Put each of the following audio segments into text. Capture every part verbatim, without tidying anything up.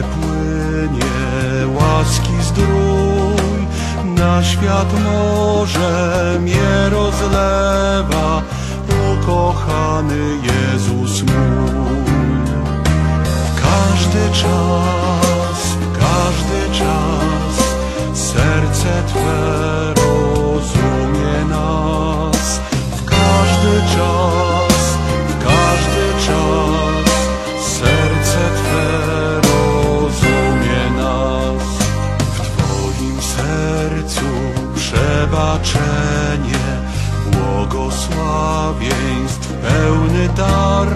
płynie łaski zdrój, na świat morze mnie rozlewa, ukochany Jezus mój. Każdy czas, każdy czas, serce Twe rozumie nas. W każdy czas, w każdy czas, serce Twe rozumie nas. W Twoim sercu przebaczenie, błogosławieństw pełny dar.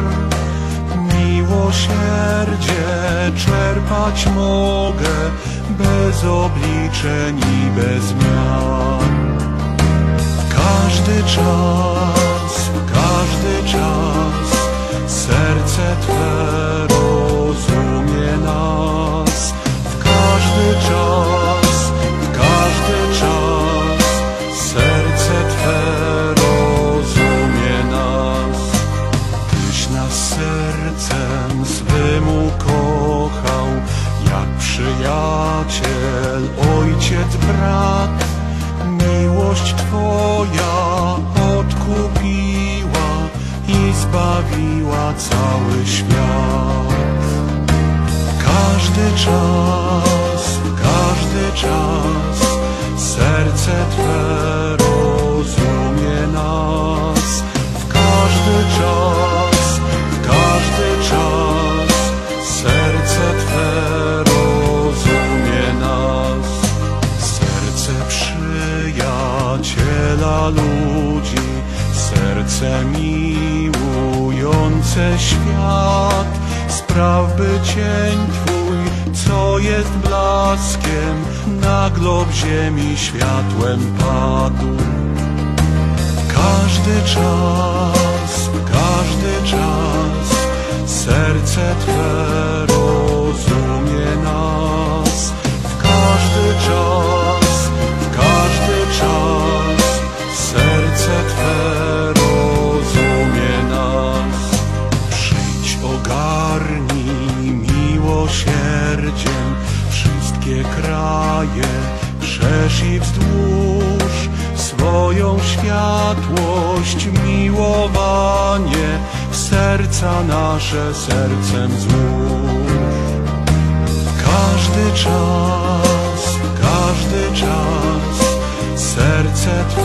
Miłosierdzie czerpać mogę, bez obliczeń i bez miar. Każdy czas, każdy czas, serce Twe rozumie nas. W każdy czas, w każdy czas, serce Twe rozumie nas. Tyś nas sercem swym ukochał, jak przyjaciel, ojciec, brat. Miłość Twoja odkupiła i zbawiła cały świat. Każdy czas, każdy czas, serce Twe rozumie nas. W każdy czas, w każdy czas, serce Twe rozumie nas. Serce przyjaciela ludzi, serce miłujące świat. Spraw, by cień Twój, co jest blaskiem, na glob ziemi światłem padł. Każdy czas, każdy czas, serce Twe rozumie nas. W każdy czas, w każdy czas, serce Twe rozumie nas. Przyjdź, ogarnij miłosierdziem wszystkie kraje, wszerz i wzdłuż swoją światłość, miłowanie w serca nasze sercem złóż. Każdy czas, każdy czas, serce Twe